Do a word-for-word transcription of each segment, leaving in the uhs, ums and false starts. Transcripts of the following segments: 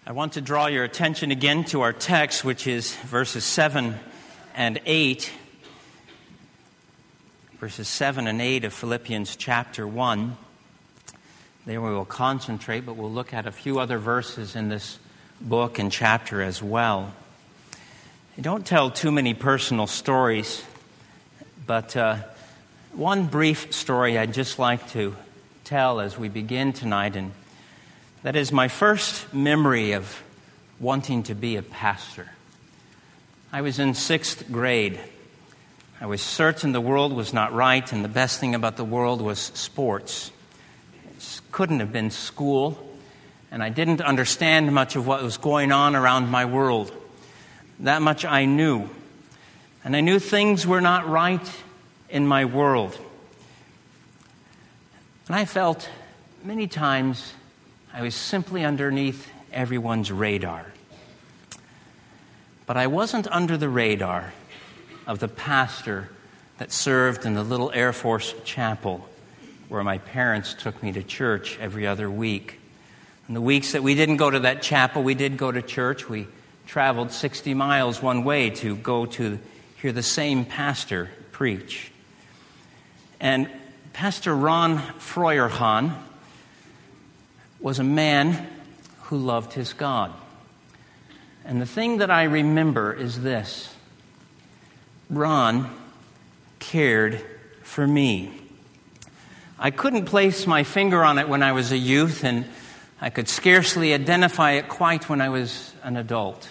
I want to draw your attention again to our text, which is verses seven and eight. Verses seven and eight of Philippians chapter one. There we will concentrate, but we'll look at a few other verses in this book and chapter as well. I don't tell too many personal stories, but uh, one brief story I'd just like to tell as we begin tonight, and that is my first memory of wanting to be a pastor. I was in sixth grade. I was certain the world was not right, and the best thing about the world was sports. It couldn't have been school, and I didn't understand much of what was going on around my world. That much I knew. And I knew things were not right in my world. And I felt many times I was simply underneath everyone's radar. But I wasn't under the radar of the pastor that served in the little Air Force chapel where my parents took me to church every other week. In the weeks that we didn't go to that chapel, we did go to church. We traveled sixty miles one way to go to hear the same pastor preach. And Pastor Ron Feuerhahn was a man who loved his God. And the thing that I remember is this: Ron cared for me. I couldn't place my finger on it when I was a youth, and I could scarcely identify it quite when I was an adult.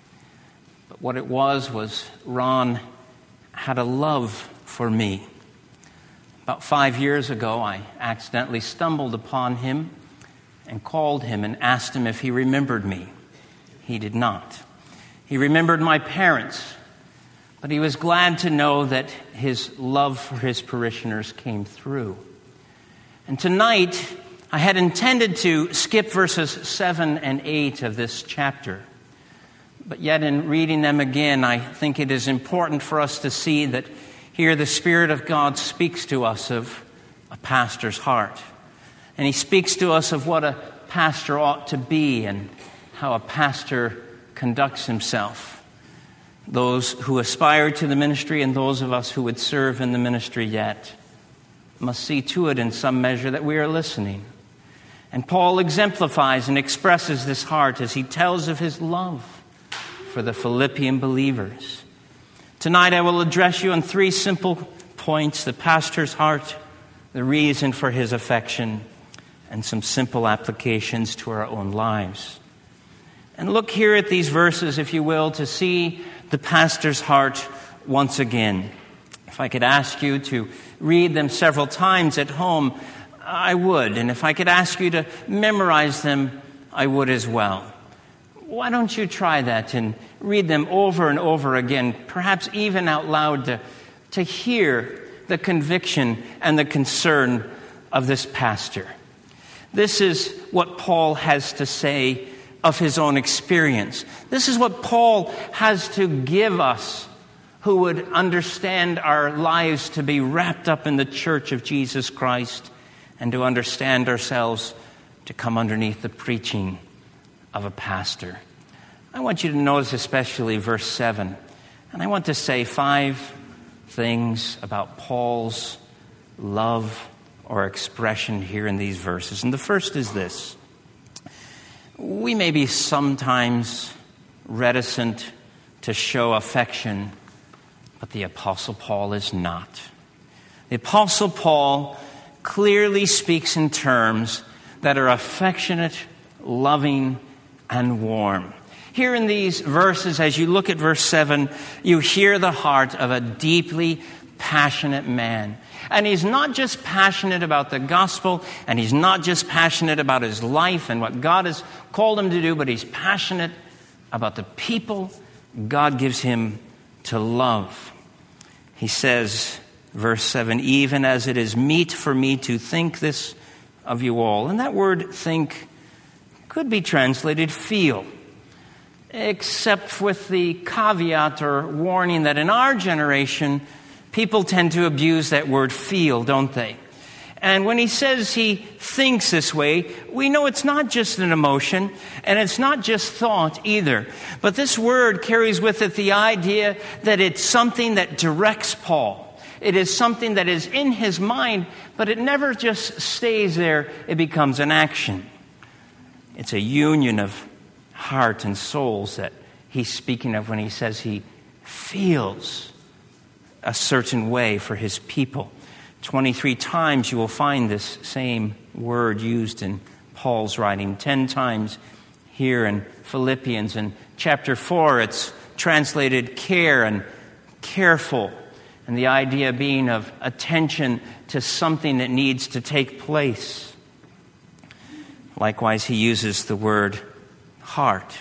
But what it was was Ron had a love for me. About five years ago, I accidentally stumbled upon him and called him and asked him if he remembered me. He did not. He remembered my parents, but he was glad to know that his love for his parishioners came through. And tonight, I had intended to skip verses seven and eight of this chapter. But yet in reading them again, I think it is important for us to see that here the Spirit of God speaks to us of a pastor's heart. And he speaks to us of what a pastor ought to be and how a pastor conducts himself. Those who aspire to the ministry and those of us who would serve in the ministry yet must see to it in some measure that we are listening. And Paul exemplifies and expresses this heart as he tells of his love for the Philippian believers. Tonight I will address you on three simple points: the pastor's heart, the reason for his affection, and some simple applications to our own lives. And look here at these verses, if you will, to see the pastor's heart once again. If I could ask you to read them several times at home, I would. And if I could ask you to memorize them, I would as well. Why don't you try that and read them over and over again, perhaps even out loud, to, to hear the conviction and the concern of this pastor. This is what Paul has to say of his own experience. This is what Paul has to give us who would understand our lives to be wrapped up in the church of Jesus Christ and to understand ourselves to come underneath the preaching of a pastor. I want you to notice especially verse seven. And I want to say five things about Paul's love or expression here in these verses. And the first is this: we may be sometimes reticent to show affection, but the Apostle Paul is not. The Apostle Paul clearly speaks in terms that are affectionate, loving, and warm. Here in these verses, as you look at verse seven, you hear the heart of a deeply passionate man. And he's not just passionate about the gospel, and he's not just passionate about his life and what God has called him to do, but he's passionate about the people God gives him to love. He says, verse seven, even as it is meet for me to think this of you all. And that word think could be translated feel, except with the caveat or warning that in our generation, people tend to abuse that word feel, don't they? And when he says he thinks this way, we know it's not just an emotion, and it's not just thought either. But this word carries with it the idea that it's something that directs Paul. It is something that is in his mind, but it never just stays there. It becomes an action. It's a union of heart and souls that he's speaking of when he says he feels a certain way for his people. twenty-three times you will find this same word used in Paul's writing. Ten times here in Philippians. In chapter four, it's translated care and careful. And the idea being of attention to something that needs to take place. Likewise, he uses the word heart.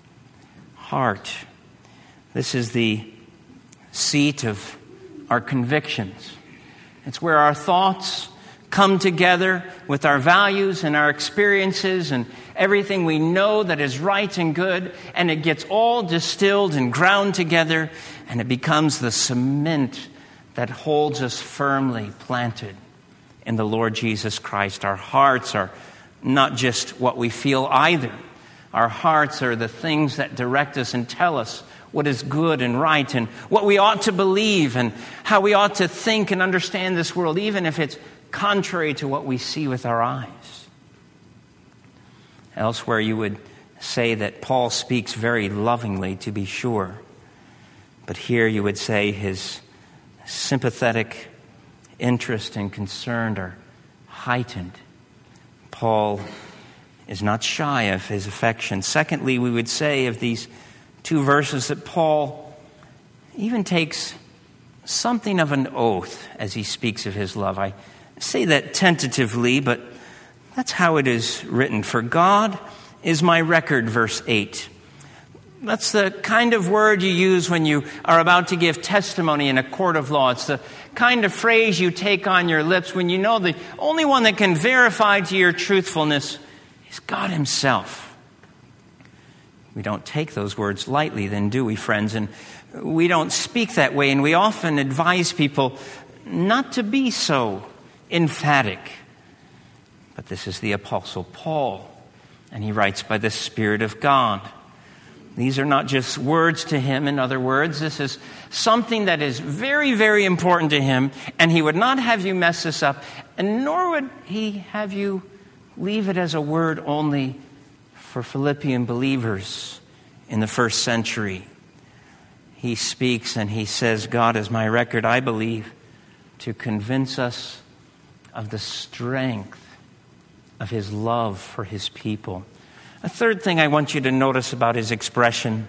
Heart. This is the seat of our convictions. It's where our thoughts come together with our values and our experiences and everything we know that is right and good, and it gets all distilled and ground together, and it becomes the cement that holds us firmly planted in the Lord Jesus Christ. Our hearts are not just what we feel either. Our hearts are the things that direct us and tell us what is good and right and what we ought to believe and how we ought to think and understand this world, even if it's contrary to what we see with our eyes. Elsewhere, you would say that Paul speaks very lovingly, to be sure. But here you would say his sympathetic interest and concern are heightened. Paul is not shy of his affection. Secondly, we would say of these two verses that Paul even takes something of an oath as he speaks of his love. I say that tentatively, but that's how it is written. For God is my record, verse eight. That's the kind of word you use when you are about to give testimony in a court of law. It's the kind of phrase you take on your lips when you know the only one that can verify to your truthfulness is God himself. We don't take those words lightly then, do we, friends? And we don't speak that way, and we often advise people not to be so emphatic. But this is the Apostle Paul, and he writes by the Spirit of God. These are not just words to him. In other words, this is something that is very, very important to him, and he would not have you mess this up, and nor would he have you leave it as a word only for Philippian believers in the first century. He speaks and he says, God is my record, I believe, to convince us of the strength of his love for his people. A third thing I want you to notice about his expression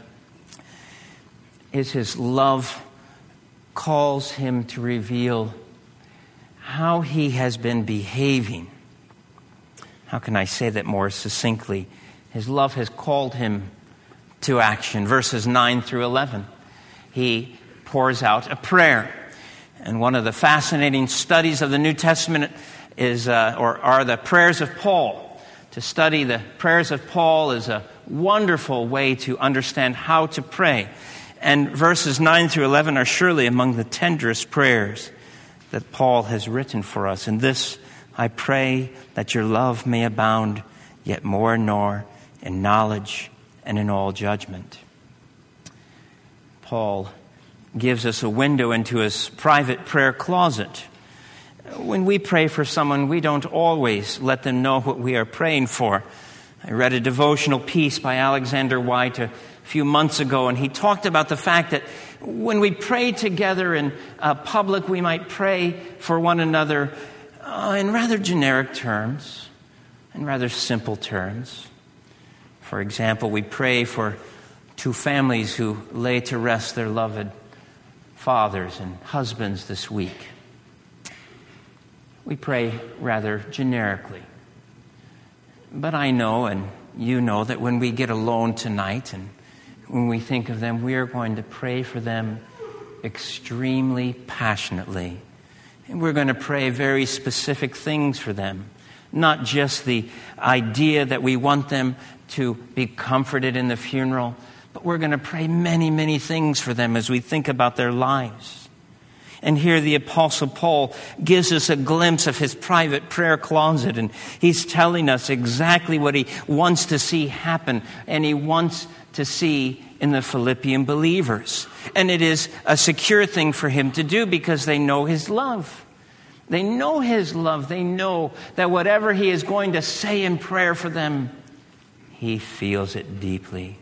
is his love calls him to reveal how he has been behaving. How can I say that more succinctly? His love has called him to action. Verses nine through eleven. He pours out a prayer. And one of the fascinating studies of the New Testament is, uh, or are the prayers of Paul. To study the prayers of Paul is a wonderful way to understand how to pray. And verses nine through eleven are surely among the tenderest prayers that Paul has written for us. In this, I pray that your love may abound yet more and more in knowledge and in all judgment. Paul gives us a window into his private prayer closet. When we pray for someone, we don't always let them know what we are praying for. I read a devotional piece by Alexander White a few months ago, and he talked about the fact that when we pray together in uh, public, we might pray for one another uh, in rather generic terms, in rather simple terms. For example, we pray for two families who lay to rest their loved fathers and husbands this week. We pray rather generically. But I know, and you know, that when we get alone tonight and when we think of them, we are going to pray for them extremely passionately. And we're going to pray very specific things for them. Not just the idea that we want them to be comforted in the funeral, but we're going to pray many, many things for them as we think about their lives. And here the Apostle Paul gives us a glimpse of his private prayer closet, and he's telling us exactly what he wants to see happen, and he wants to see in the Philippian believers. And it is a secure thing for him to do because they know his love. They know his love. They know that whatever he is going to say in prayer for them, he feels it deeply.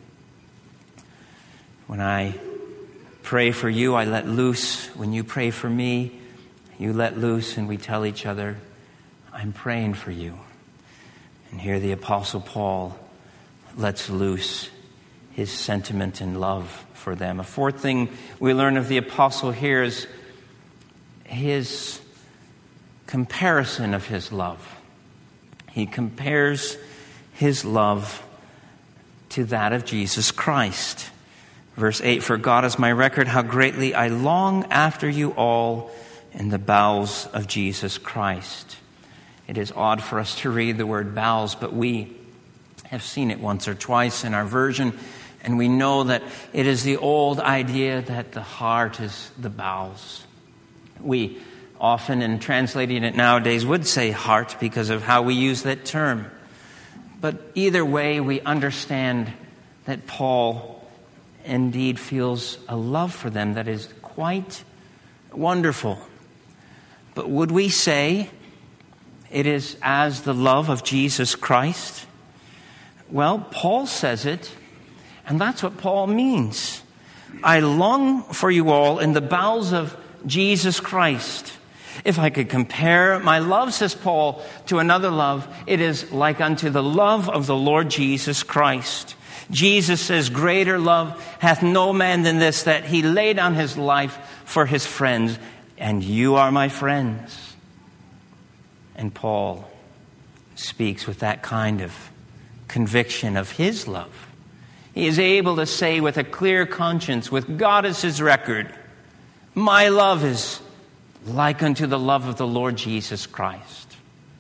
When I pray for you, I let loose. When you pray for me, you let loose, and we tell each other, I'm praying for you. And here the Apostle Paul lets loose his sentiment and love for them. A fourth thing we learn of the Apostle here is his comparison of his love. He compares his love to that of Jesus Christ. Verse eight, for God is my record, how greatly I long after you all in the bowels of Jesus Christ. It is odd for us to read the word bowels, but we have seen it once or twice in our version, and we know that it is the old idea that the heart is the bowels. We often, in translating it nowadays, would say heart because of how we use that term. But either way, we understand that Paul indeed feels a love for them that is quite wonderful. But would we say it is as the love of Jesus Christ? Well, Paul says it, and that's what Paul means. I long for you all in the bowels of Jesus Christ. If I could compare my love, says Paul, to another love, it is like unto the love of the Lord Jesus Christ. Jesus says, greater love hath no man than this, that he laid down his life for his friends, and you are my friends. And Paul speaks with that kind of conviction of his love. He is able to say with a clear conscience, with God as his record, my love is like unto the love of the Lord Jesus Christ.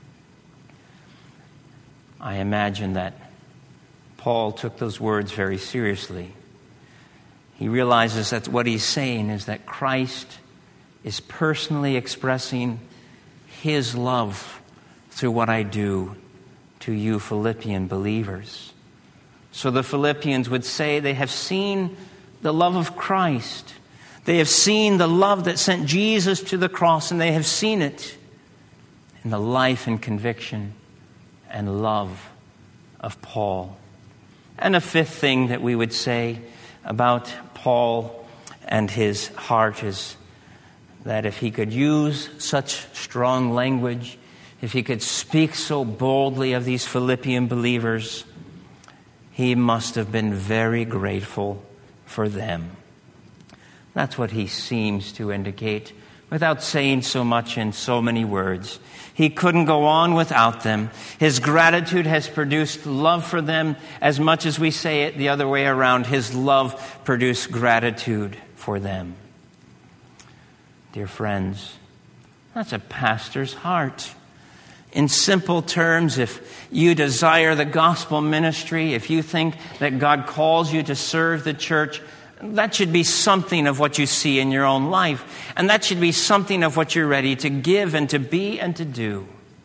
I imagine that Paul took those words very seriously. He realizes that what he's saying is that Christ is personally expressing his love through what I do to you Philippian believers. So the Philippians would say they have seen the love of Christ. They have seen the love that sent Jesus to the cross, and they have seen it in the life and conviction and love of Paul. And a fifth thing that we would say about Paul and his heart is that if he could use such strong language, if he could speak so boldly of these Philippian believers, he must have been very grateful for them. That's what he seems to indicate without saying so much in so many words. He couldn't go on without them. His gratitude has produced love for them as much as we say it the other way around. His love produced gratitude for them. Dear friends, that's a pastor's heart. In simple terms, if you desire the gospel ministry, if you think that God calls you to serve the church, that should be something of what you see in your own life. And that should be something of what you're ready to give and to be and to do.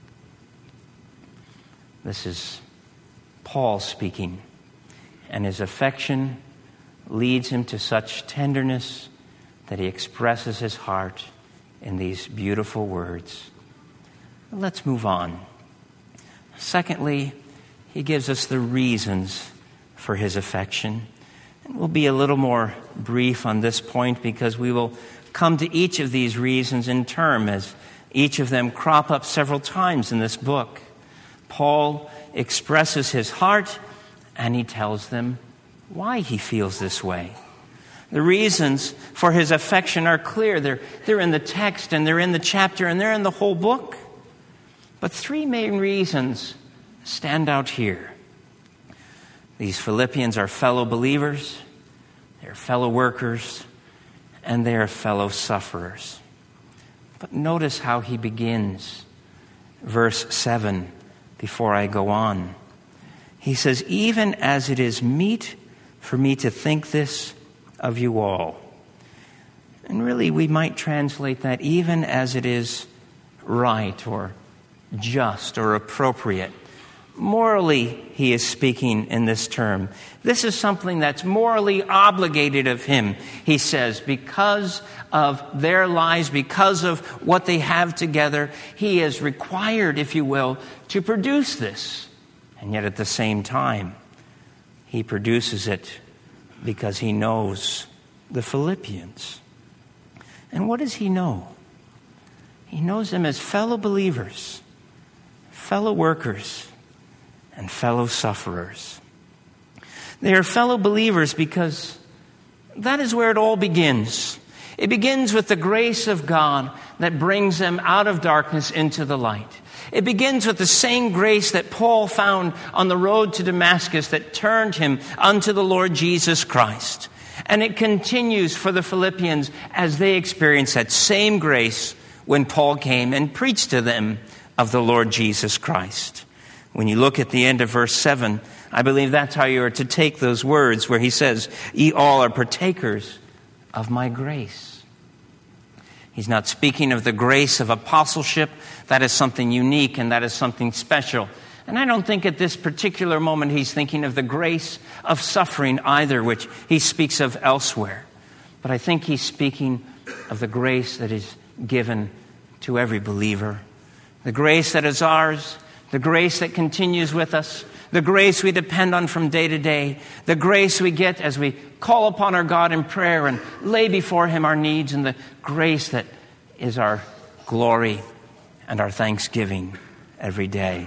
This is Paul speaking. And his affection leads him to such tenderness that he expresses his heart in these beautiful words. Let's move on. Secondly, he gives us the reasons for his affection. And we'll be a little more brief on this point because we will come to each of these reasons in turn as each of them crop up several times in this book. Paul expresses his heart and he tells them why he feels this way. The reasons for his affection are clear. They're, they're in the text and they're in the chapter and they're in the whole book. But three main reasons stand out here. These Philippians are fellow believers, they're fellow workers, and they're fellow sufferers. But notice how he begins. Verse seven, before I go on. He says, even as it is meet for me to think this of you all. And really, we might translate that even as it is right or just or appropriate. Morally, he is speaking in this term. This is something that's morally obligated of him, he says, because of their lives, because of what they have together. He is required, if you will, to produce this. And yet at the same time, he produces it because he knows the Philippians. And what does he know? He knows them as fellow believers, fellow workers, and fellow sufferers. They are fellow believers because that is where it all begins. It begins with the grace of God that brings them out of darkness into the light. It begins with the same grace that Paul found on the road to Damascus that turned him unto the Lord Jesus Christ. And it continues for the Philippians as they experience that same grace when Paul came and preached to them of the Lord Jesus Christ. When you look at the end of verse seven, I believe that's how you are to take those words where he says, "Ye all are partakers of my grace." He's not speaking of the grace of apostleship. That is something unique and that is something special. And I don't think at this particular moment he's thinking of the grace of suffering either, which he speaks of elsewhere. But I think he's speaking of the grace that is given to every believer. The grace that is ours, the grace that continues with us, the grace we depend on from day to day, the grace we get as we call upon our God in prayer and lay before him our needs, and the grace that is our glory and our thanksgiving every day.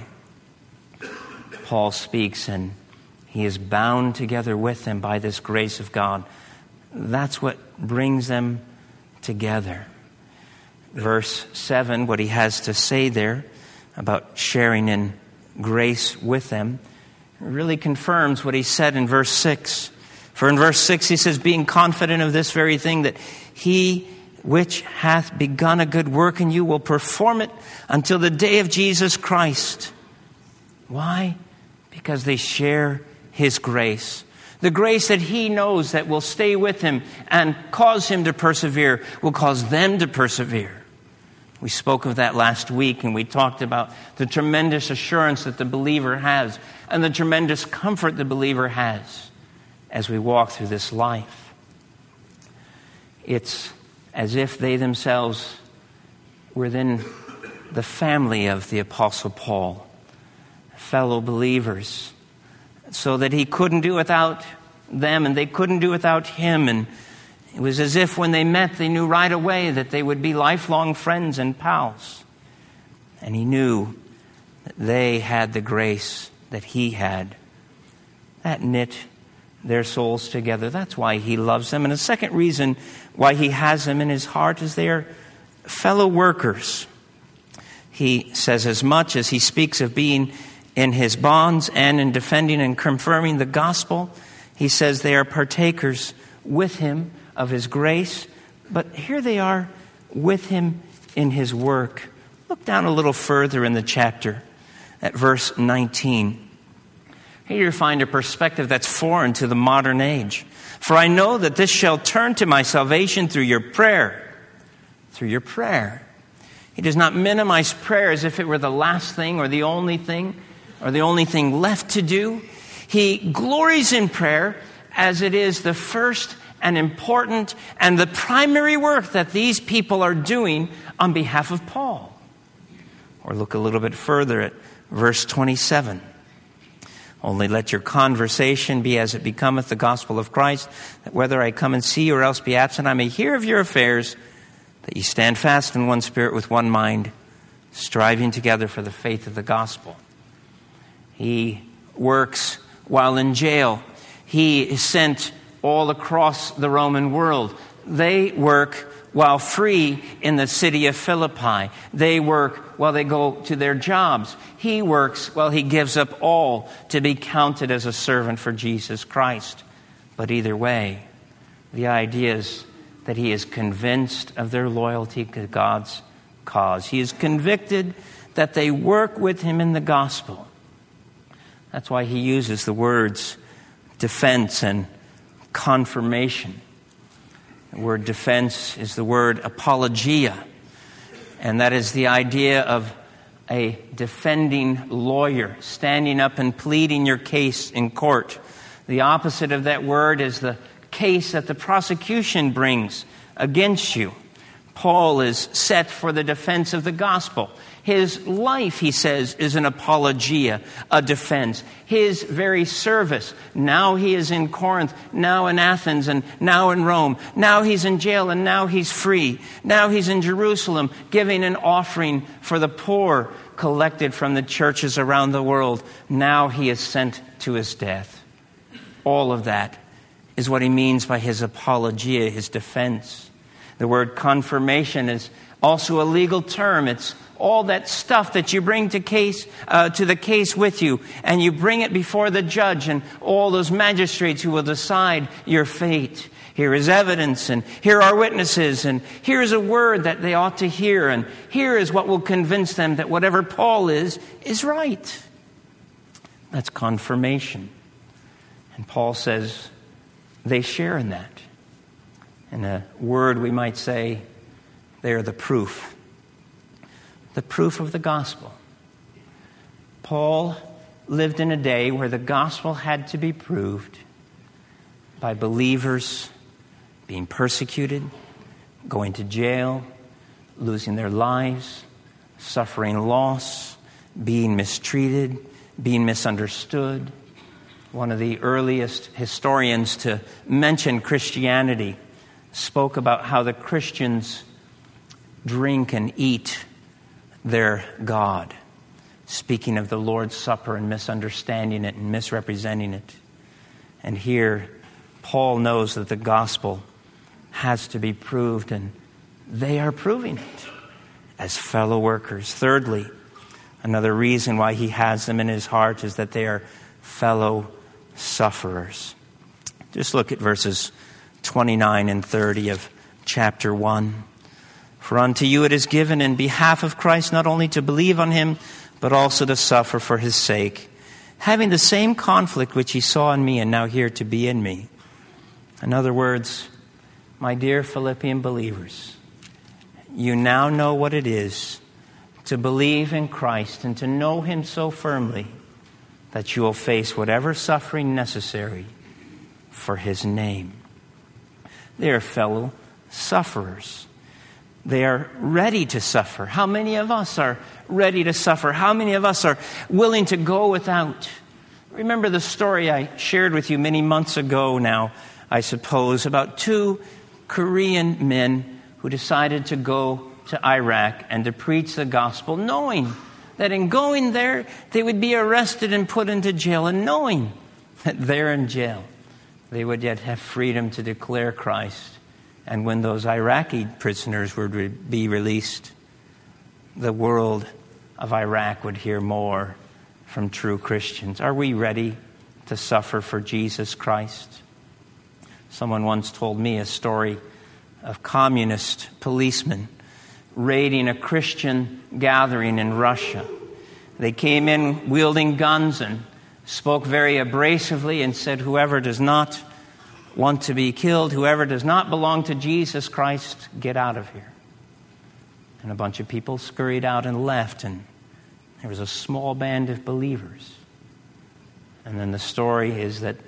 Paul speaks, and he is bound together with them by this grace of God. That's what brings them together. Verse seven, what he has to say there about sharing in grace with them, really confirms what he said in verse six. For in verse six he says, "Being confident of this very thing, that he which hath begun a good work in you will perform it until the day of Jesus Christ." Why? Because they share his grace. The grace that he knows that will stay with him and cause him to persevere will cause them to persevere. We spoke of that last week, and we talked about the tremendous assurance that the believer has and the tremendous comfort the believer has as we walk through this life. It's as if they themselves were in the family of the Apostle Paul, fellow believers, so that he couldn't do without them and they couldn't do without him. And it was as if when they met, they knew right away that they would be lifelong friends and pals. And he knew that they had the grace that he had. That knit their souls together. That's why he loves them. And the second reason why he has them in his heart is they are fellow workers. He says as much as he speaks of being in his bonds and in defending and confirming the gospel, he says they are partakers with him of his grace, but here they are with him in his work. Look down a little further in the chapter at verse nineteen. Here you find a perspective that's foreign to the modern age. "For I know that this shall turn to my salvation through your prayer." Through your prayer. He does not minimize prayer as if it were the last thing or the only thing or the only thing left to do. He glories in prayer as it is the first and important and the primary work that these people are doing on behalf of Paul. Or look a little bit further at verse twenty-seven. "Only let your conversation be as it becometh the gospel of Christ, that whether I come and see you or else be absent, I may hear of your affairs, that ye stand fast in one spirit with one mind, striving together for the faith of the gospel." He works while in jail. He is sent all across the Roman world. They work while free in the city of Philippi. They work while they go to their jobs. He works while he gives up all to be counted as a servant for Jesus Christ. But either way, the idea is that he is convinced of their loyalty to God's cause. He is convicted that they work with him in the gospel. That's why he uses the words defense and confirmation. The word defense is the word apologia, and that is the idea of a defending lawyer standing up and pleading your case in court. The opposite of that word is the case that the prosecution brings against you. Paul is set for the defense of the gospel. His life, he says, is an apologia, a defense. His very service. Now he is in Corinth, now in Athens, and now in Rome. Now he's in jail, and now he's free. Now he's in Jerusalem, giving an offering for the poor collected from the churches around the world. Now he is sent to his death. All of that is what he means by his apologia, his defense. The word confirmation is also a legal term. It's all that stuff that you bring to case uh, to the case with you, and you bring it before the judge and all those magistrates who will decide your fate. Here is evidence, and here are witnesses, and here is a word that they ought to hear, and here is what will convince them that whatever Paul is, is right. That's confirmation. And Paul says they share in that. In a word, we might say, they are the proof. The proof of the gospel. Paul lived in a day where the gospel had to be proved by believers being persecuted, going to jail, losing their lives, suffering loss, being mistreated, being misunderstood. One of the earliest historians to mention Christianity spoke about how the Christians drink and eat their God, speaking of the Lord's Supper and misunderstanding it and misrepresenting it. And here, Paul knows that the gospel has to be proved, and they are proving it as fellow workers. Thirdly, another reason why he has them in his heart is that they are fellow sufferers. Just look at verses twenty-nine and thirty of chapter one. For unto you it is given in behalf of Christ not only to believe on him, but also to suffer for his sake, having the same conflict which he saw in me and now here to be in me. In other words, my dear Philippian believers, you now know what it is to believe in Christ and to know him so firmly that you will face whatever suffering necessary for his name. They are fellow sufferers. They are ready to suffer. How many of us are ready to suffer? How many of us are willing to go without? Remember the story I shared with you many months ago now, I suppose, about two Korean men who decided to go to Iraq and to preach the gospel, knowing that in going there, they would be arrested and put into jail, and knowing that there in jail, they would yet have freedom to declare Christ. And when those Iraqi prisoners would be released, the world of Iraq would hear more from true Christians. Are we ready to suffer for Jesus Christ? Someone once told me a story of communist policemen raiding a Christian gathering in Russia. They came in wielding guns and spoke very abrasively and said, whoever does not want to be killed, whoever does not belong to Jesus Christ, get out of here. And a bunch of people scurried out and left, and there was a small band of believers. And then the story is that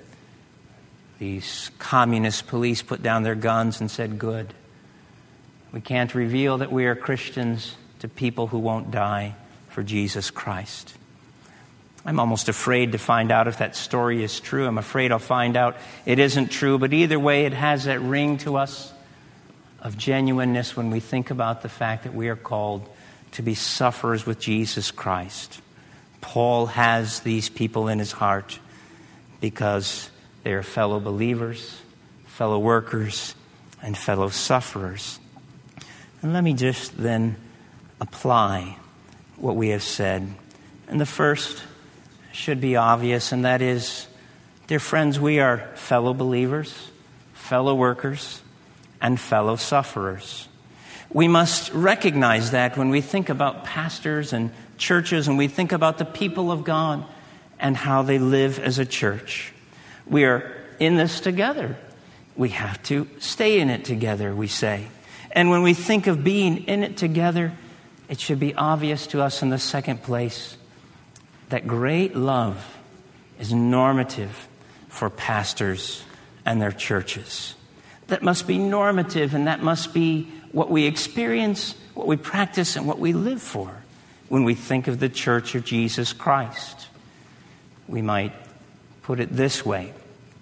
these communist police put down their guns and said, good. We can't reveal that we are Christians to people who won't die for Jesus Christ. I'm almost afraid to find out if that story is true. I'm afraid I'll find out it isn't true. But either way, it has that ring to us of genuineness when we think about the fact that we are called to be sufferers with Jesus Christ. Paul has these people in his heart because they are fellow believers, fellow workers, and fellow sufferers. And let me just then apply what we have said. And the first should be obvious, and that is, dear friends, we are fellow believers, fellow workers, and fellow sufferers. We must recognize that when we think about pastors and churches, and we think about the people of God and how they live as a church. We are in this together. we have to stay in it together, we say. And when we think of being in it together, it should be obvious to us in the second place that great love is normative for pastors and their churches. That must be normative, and that must be what we experience, what we practice, and what we live for when we think of the Church of Jesus Christ. We might put it this way: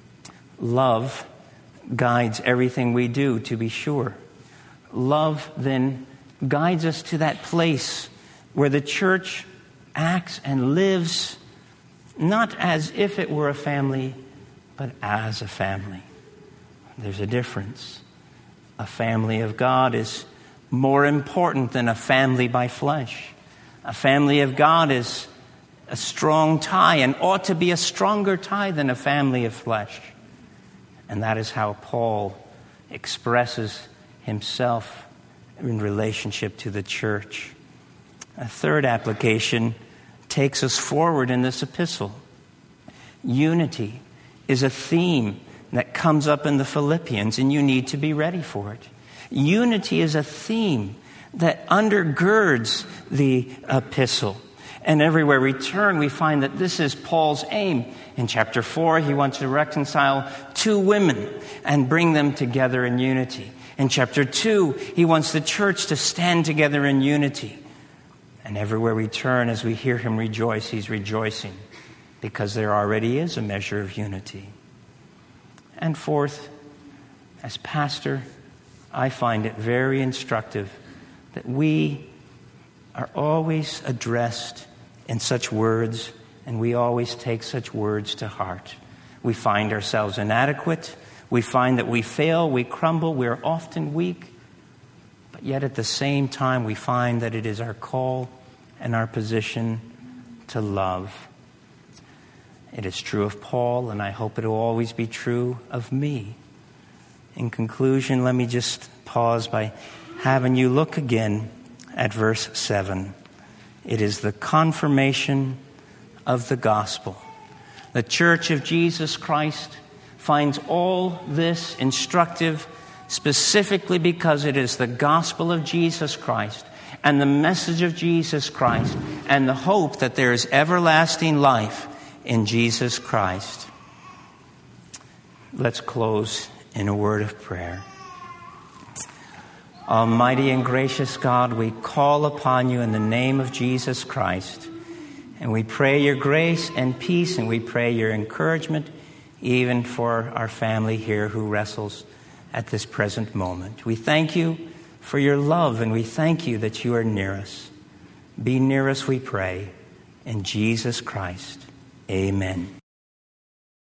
love guides everything we do, to be sure. Love then guides us to that place where the church acts and lives not as if it were a family, but as a family. There's a difference. A family of God is more important than a family by flesh. A family of God is a strong tie and ought to be a stronger tie than a family of flesh. And that is how Paul expresses himself in relationship to the church. A third application takes us forward in this epistle. Unity is a theme that comes up in the Philippians, and you need to be ready for it. Unity is a theme that undergirds the epistle. And everywhere we turn, we find that this is Paul's aim. In chapter four, he wants to reconcile two women and bring them together in unity. In chapter two, he wants the church to stand together in unity. And everywhere we turn, as we hear him rejoice, he's rejoicing because there already is a measure of unity. And fourth, as pastor, I find it very instructive that we are always addressed in such words, and we always take such words to heart. We find ourselves inadequate. We find that we fail, we crumble, we are often weak. But yet at the same time, we find that it is our call and our position to love. It is true of Paul, and I hope it will always be true of me. In conclusion, let me just pause by having you look again at verse seven. It is the confirmation of the gospel. The Church of Jesus Christ finds all this instructive specifically because it is the gospel of Jesus Christ and the message of Jesus Christ and the hope that there is everlasting life in Jesus Christ. Let's close in a word of prayer. Almighty and gracious God, we call upon you in the name of Jesus Christ, and we pray your grace and peace, and we pray your encouragement even for our family here who wrestles at this present moment. We thank you for your love, and we thank you that you are near us. Be near us, we pray, in Jesus Christ. Amen.